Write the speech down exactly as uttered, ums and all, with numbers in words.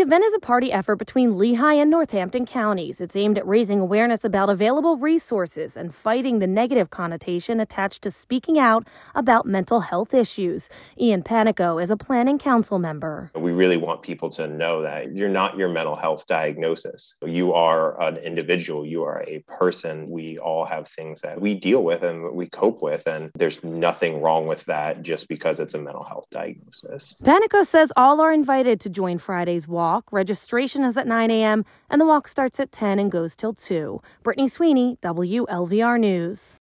event is a party effort between Lehigh and Northampton counties. It's aimed at raising awareness about available resources and fighting the negative connotation attached to speaking out about mental health issues. Ian Panico is a planning council member. We really want people to know that you're not your mental health diagnosis. You are an individual. You are a person. We all have things that we deal with and we cope with, and there's nothing wrong with that just because it's a mental health diagnosis. Panico says all are invited to join Friday's walk. Registration is at nine a.m. and the walk starts at ten and goes till two. Brittany Sweeney, W L V R News.